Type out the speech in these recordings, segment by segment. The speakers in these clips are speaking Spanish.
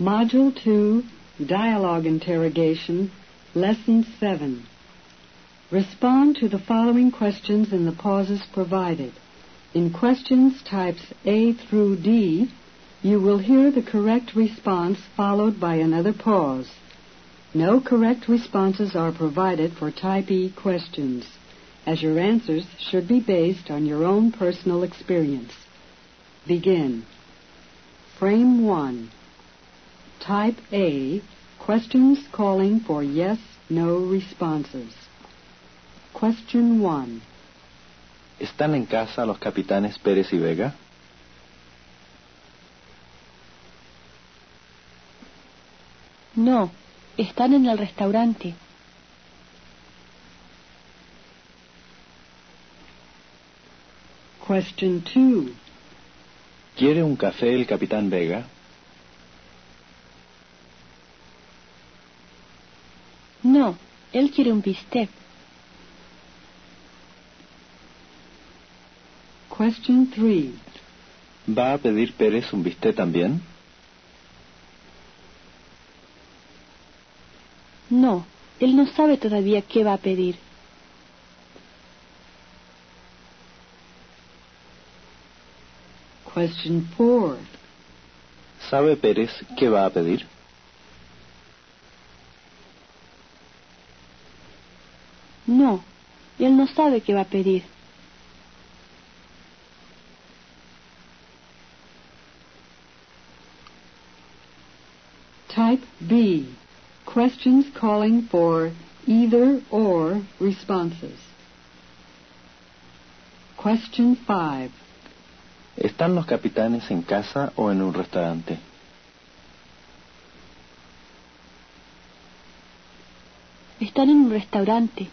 Module 2, Dialogue Interrogation, Lesson 7. Respond to the following questions in the pauses provided. In questions types A through D, you will hear the correct response followed by another pause. No correct responses are provided for type E questions, as your answers should be based on your own personal experience. Begin. Frame 1. Type A, questions calling for yes/no responses. Question 1. ¿Están en casa los capitanes Pérez y Vega? No, están en el restaurante. Question 2. ¿Quiere un café el capitán Vega? No, él quiere un bistec. Question 3. ¿Va a pedir Pérez un bistec también? No, él no sabe todavía qué va a pedir. Question 4. ¿Sabe Pérez qué va a pedir? No, él no sabe qué va a pedir. Type B. Questions calling for either or responses. Question 5. ¿Están los capitanes en casa o en un restaurante? Están en un restaurante.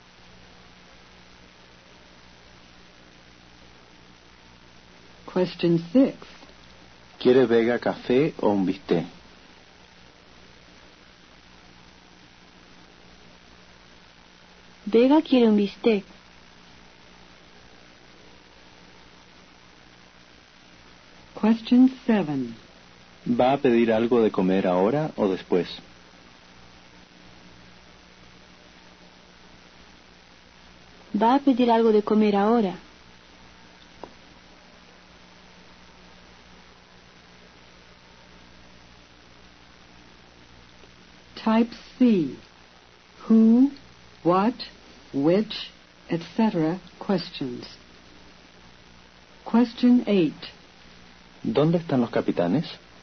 Question 6. ¿Quiere Vega café o un bistec? Vega quiere un bistec. Question 7. ¿Va a pedir algo de comer ahora o después? Va a pedir algo de comer ahora. Type C. Who, what, which, etc. questions. Question 8. ¿Dónde están los capitanes?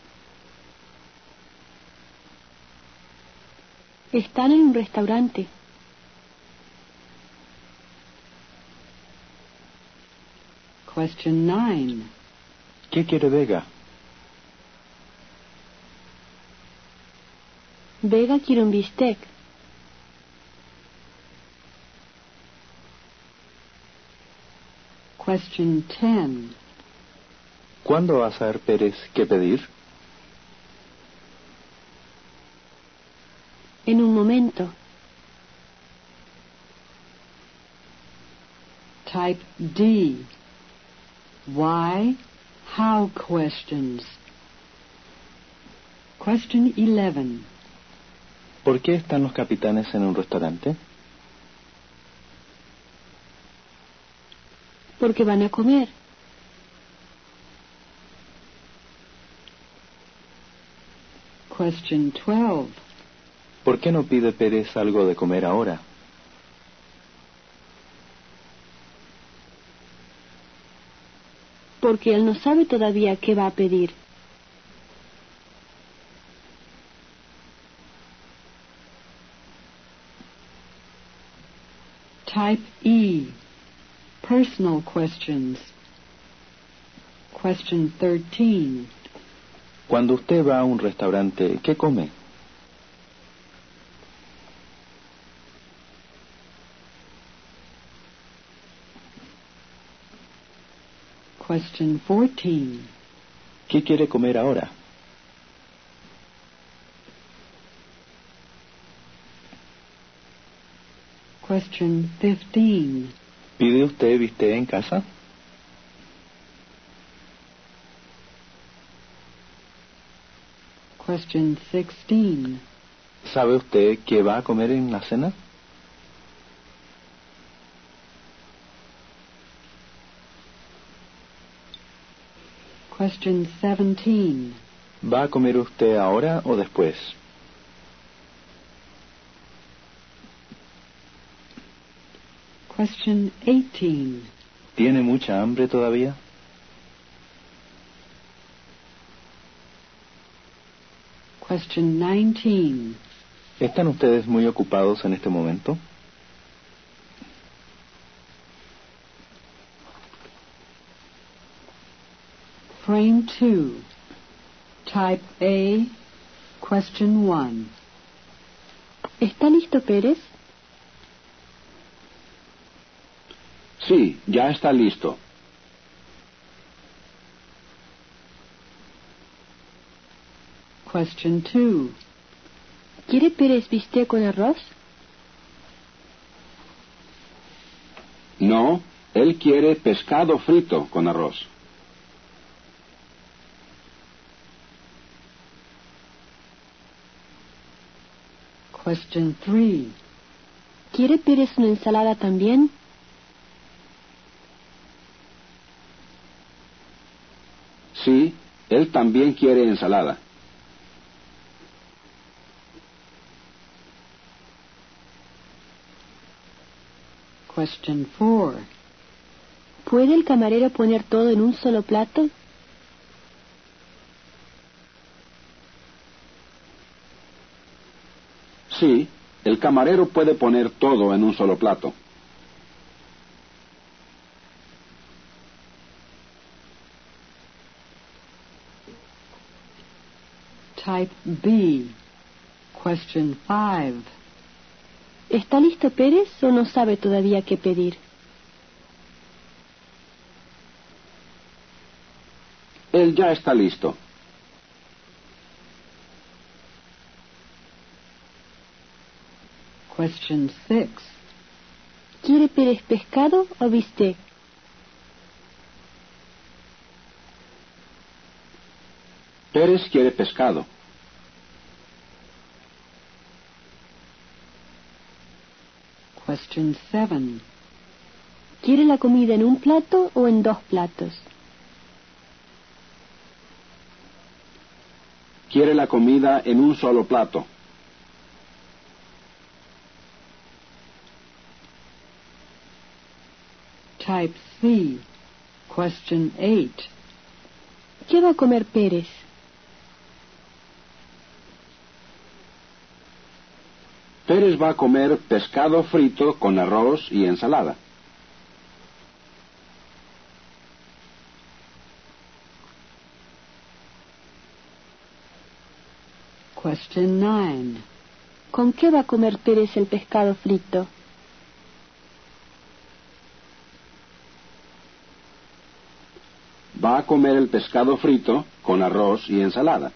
Están en un restaurante. Question 9. ¿Qué quiere Vega? Vega quiere un bistec. Question 10. ¿Cuándo va a saber Pérez qué pedir? En un momento. Type D. Why, how questions. Question 11. ¿Por qué están los capitanes en un restaurante? Porque van a comer. Question 12. ¿Por qué no pide Pérez algo de comer ahora? Porque él no sabe todavía qué va a pedir. Type E. Personal questions. Question 13. Cuando usted va a un restaurante, ¿qué come? Question 14. ¿Qué quiere comer ahora? Question 15. ¿Pide usted bistec en casa? Question 16. ¿Sabe usted qué va a comer en la cena? Question 17. ¿Va a comer usted ahora o después? Question 18. ¿Tiene mucha hambre todavía? Question 19. ¿Están ustedes muy ocupados en este momento? Frame 2. Type A. Question 1. ¿Está listo Pérez? Sí, ya está listo. Question 2. ¿Quiere Pérez bistec con arroz? No, él quiere pescado frito con arroz. Question 3. ¿Quiere Pérez una ensalada también? Sí, él también quiere ensalada. Question 4. ¿Puede el camarero poner todo en un solo plato? Sí, el camarero puede poner todo en un solo plato. Type B. Question 5. ¿Está listo Pérez o no sabe todavía qué pedir? Él ya está listo. Question 6. ¿Quiere Pérez pescado o bistec? Pérez quiere pescado. Question 7. ¿Quiere la comida en un plato o en dos platos? Quiere la comida en un solo plato. Type C. Question 8. ¿Qué va a comer Pérez? Pérez va a comer pescado frito con arroz y ensalada. Question 9. ¿Con qué va a comer Pérez el pescado frito? Va a comer el pescado frito con arroz y ensalada.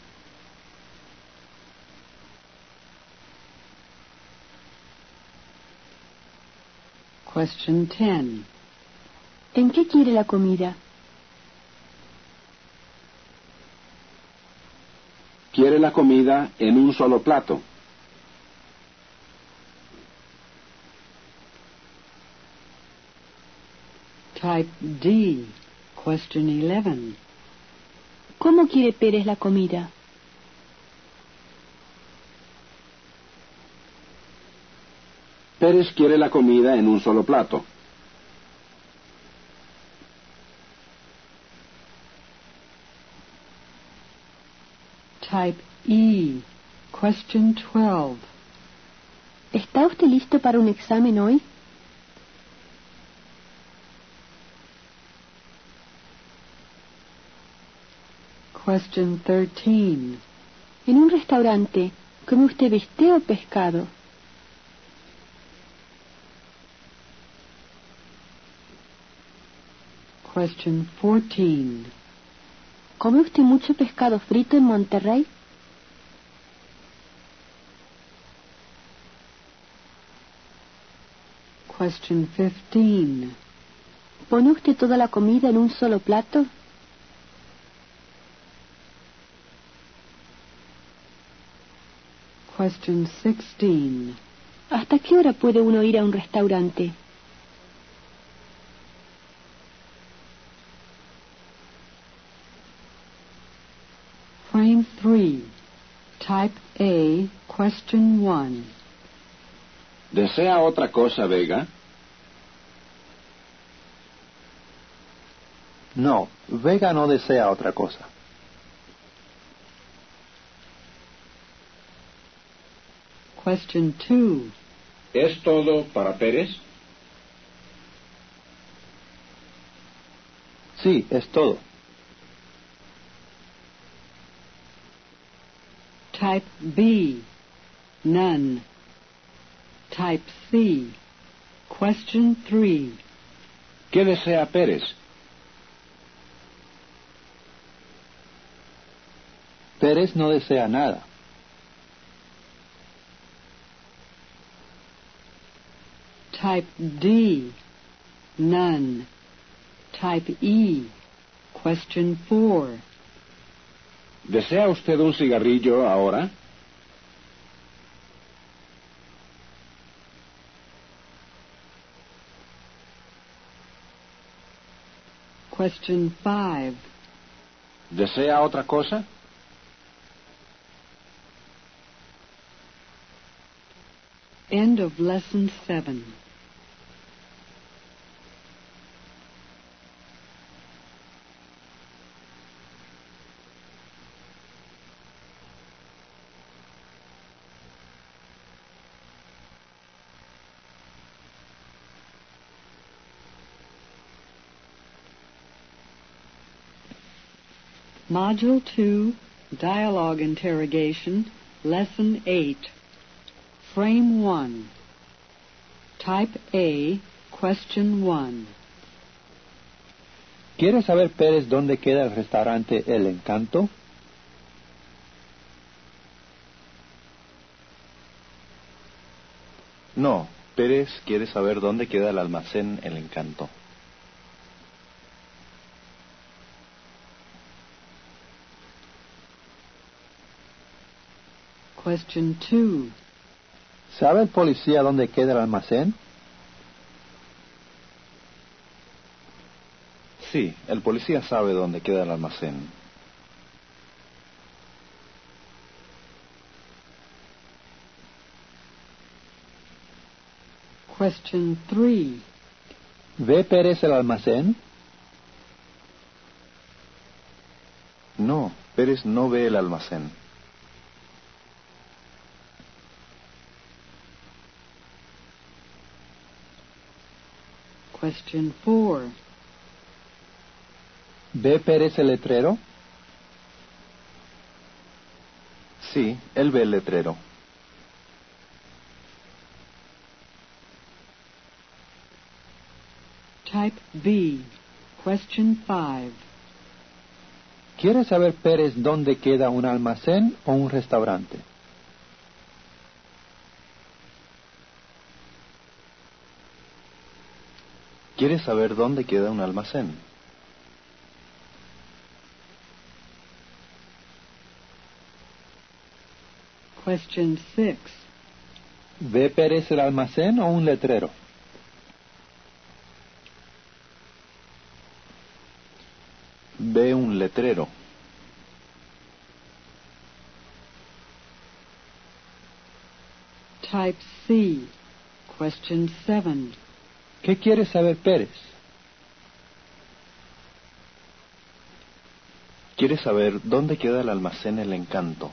Question 10. ¿En qué quiere la comida? Quiere la comida en un solo plato. Type D. Question 11. ¿Cómo quiere Pérez la comida? Pérez quiere la comida en un solo plato. Type E. Question 12. ¿Está usted listo para un examen hoy? Question 13. En un restaurante, ¿come usted bistec o pescado? Question 14. ¿Come usted mucho pescado frito en Monterrey? Question 15. ¿Pone usted toda la comida en un solo plato? Question 16. ¿Hasta qué hora puede uno ir a un restaurante? Frame 3. Type A, Question 1. ¿Desea otra cosa, Vega? No, Vega no desea otra cosa. Question 2. ¿Es todo para Pérez? Sí, es todo. Type B, none. Type C, Question 3. ¿Qué desea Pérez? Pérez no desea nada. Type D, none. Type E, Question 4. ¿Desea usted un cigarrillo ahora? Question 5. ¿Desea otra cosa? End of Lesson 7. Module 2, Dialogue Interrogation, Lesson 8. Frame 1. Type A, Question 1. ¿Quiere saber Pérez dónde queda el restaurante El Encanto? No, Pérez quiere saber dónde queda el almacén El Encanto. Question 2. ¿Sabe el policía dónde queda el almacén? Sí, el policía sabe dónde queda el almacén. Question 3. ¿Ve Pérez el almacén? No, Pérez no ve el almacén. Question 4. ¿Ve Pérez el letrero? Sí, él ve el letrero. Type B, Question 5. ¿Quiere saber Pérez dónde queda un almacén o un restaurante? ¿Quiere saber dónde queda un almacén? Question 6. ¿Ve Pérez el almacén o un letrero? Ve un letrero. Type C, Question 7. ¿Qué quiere saber Pérez? ¿Quiere saber dónde queda el almacén El Encanto?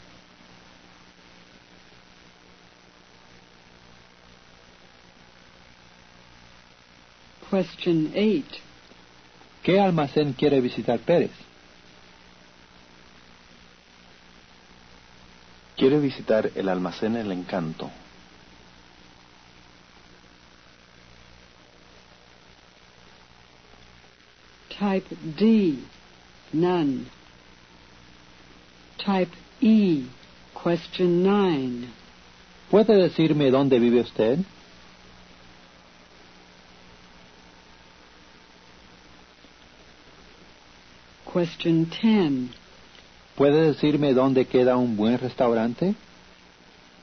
Question 8. ¿Qué almacén quiere visitar Pérez? Quiere visitar el almacén El Encanto. Type D, none. Type E, Question 9. ¿Puede decirme dónde vive usted? Question 10. ¿Puede decirme dónde queda un buen restaurante?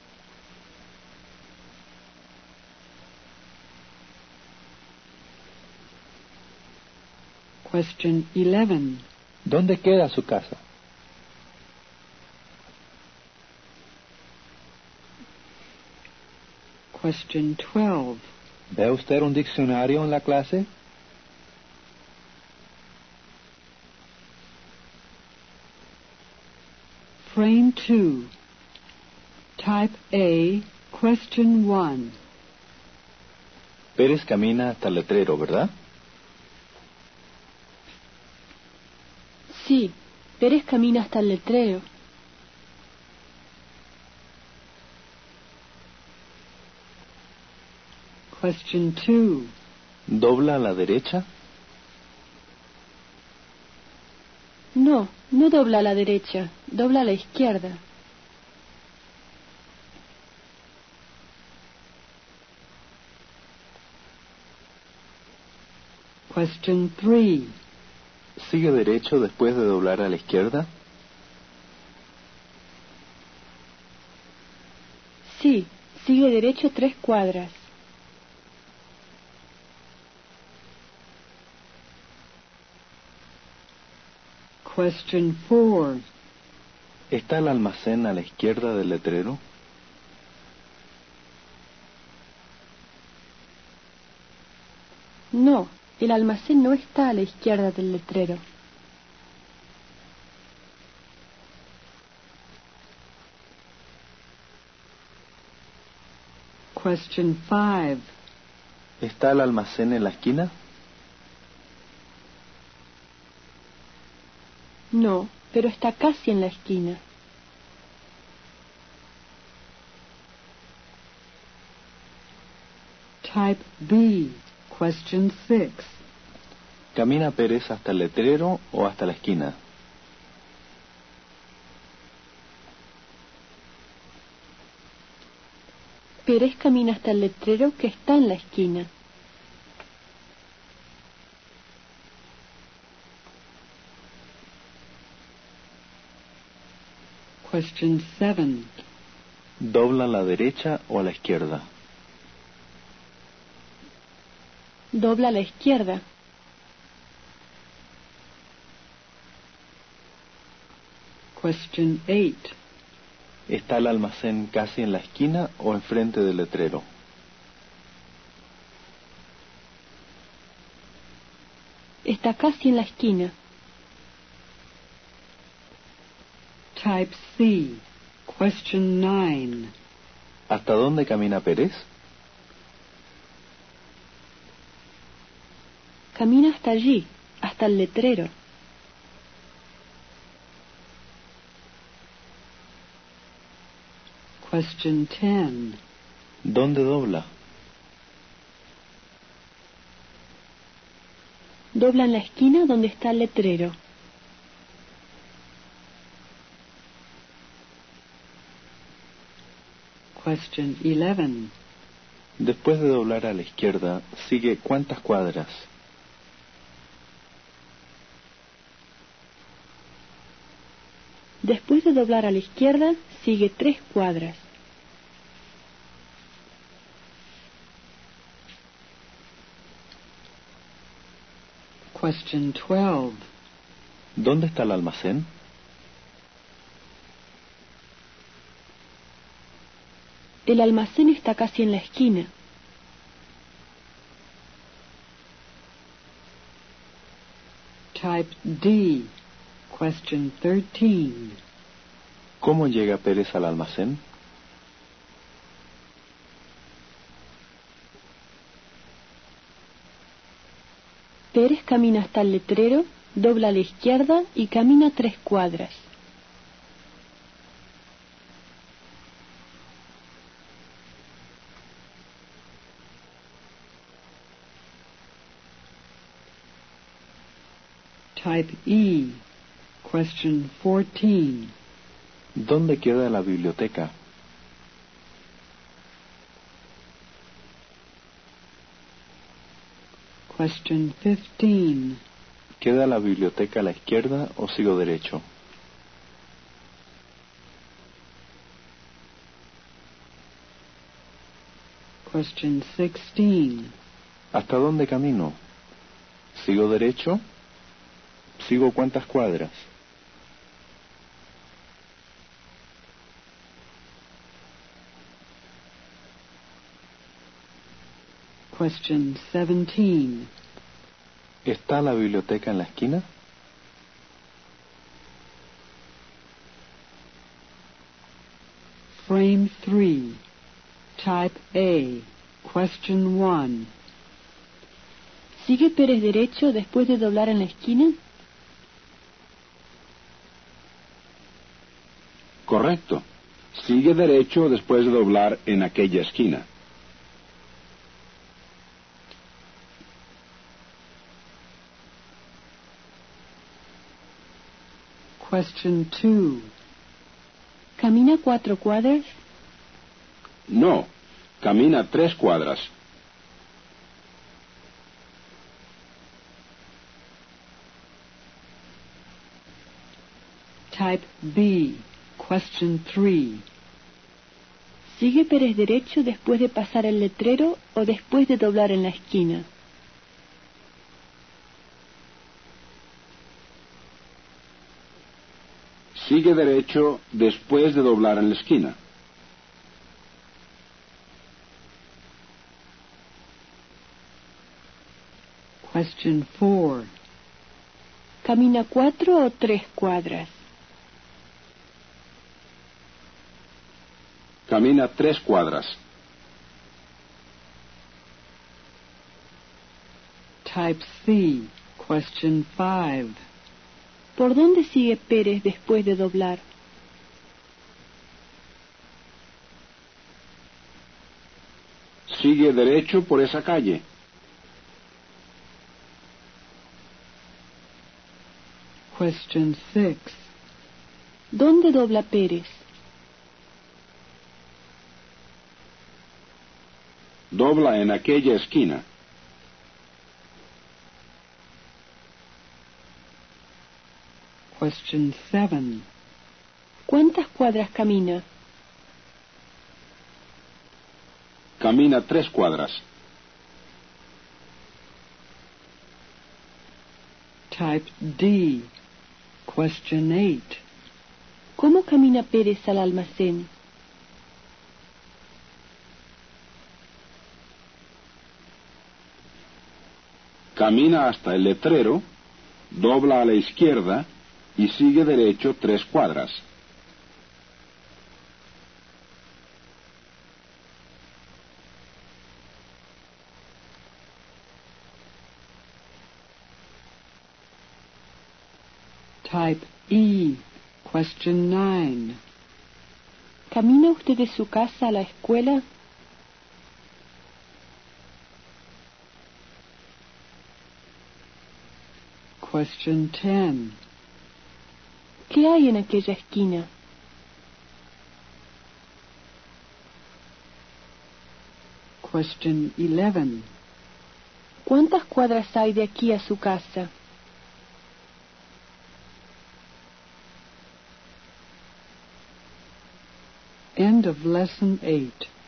Question 11. ¿Dónde queda su casa? Question 12. ¿Ve usted un diccionario en la clase? Frame 2. Type A, Question 1. Pérez camina hasta el letrero, ¿verdad? Sí, Pérez camina hasta el letrero. Question 2. ¿Dobla a la derecha? No, no dobla a la derecha, dobla a la izquierda. Question 3. ¿Sigue derecho después de doblar a la izquierda? Sí, sigue derecho 3 cuadras. Question 4. ¿Está el almacén a la izquierda del letrero? No, el almacén no está a la izquierda del letrero. Question 5. ¿Está el almacén en la esquina? No, pero está casi en la esquina. Type B, Question 6. ¿Camina Pérez hasta el letrero o hasta la esquina? Pérez camina hasta el letrero que está en la esquina. Question 7. ¿Dobla a la derecha o a la izquierda? Dobla a la izquierda. Question 8. ¿Está el almacén casi en la esquina o enfrente del letrero? Está casi en la esquina. Type C, Question 9. ¿Hasta dónde camina Pérez? Camina hasta allí, hasta el letrero. Question 10. ¿Dónde dobla? Dobla en la esquina donde está el letrero. Question 11. Después de doblar a la izquierda, ¿sigue cuántas cuadras? Después de doblar a la izquierda, sigue 3 cuadras. Question 12. ¿Dónde está el almacén? El almacén está casi en la esquina. Type D, Question 13. ¿Cómo llega Pérez al almacén? Pérez camina hasta el letrero, dobla a la izquierda y camina 3 cuadras. Type E, Question 14. ¿Dónde queda la biblioteca? Question 15. ¿Queda la biblioteca a la izquierda o sigo derecho? Question 16. ¿Hasta dónde camino? ¿Sigo derecho ¿Sigo cuántas cuadras? Question 17. ¿Está la biblioteca en la esquina? Frame 3. Type A. Question 1. ¿Sigue Pérez derecho después de doblar en la esquina? Correcto. Sigue derecho después de doblar en aquella esquina. Question 2. ¿Camina 4 cuadras? No. Camina 3 cuadras. Type B. Question 3. ¿Sigue Pérez derecho después de pasar el letrero o después de doblar en la esquina? Sigue derecho después de doblar en la esquina. Question 4. ¿Camina 4 o 3 cuadras? Camina 3 cuadras. Type C. Question 5. ¿Por dónde sigue Pérez después de doblar? Sigue derecho por esa calle. Question 6. ¿Dónde dobla Pérez? Dobla en aquella esquina. Question 7. ¿Cuántas cuadras camina? Camina 3 cuadras. Type D. Question 8. ¿Cómo camina Pérez al almacén? Camina hasta el letrero, dobla a la izquierda y sigue derecho 3 cuadras. Type E. Question 9. ¿Camina usted de su casa a la escuela? Question 10. ¿Qué hay en aquella esquina? Question 11. ¿Cuántas cuadras hay de aquí a su casa? End of Lesson 8.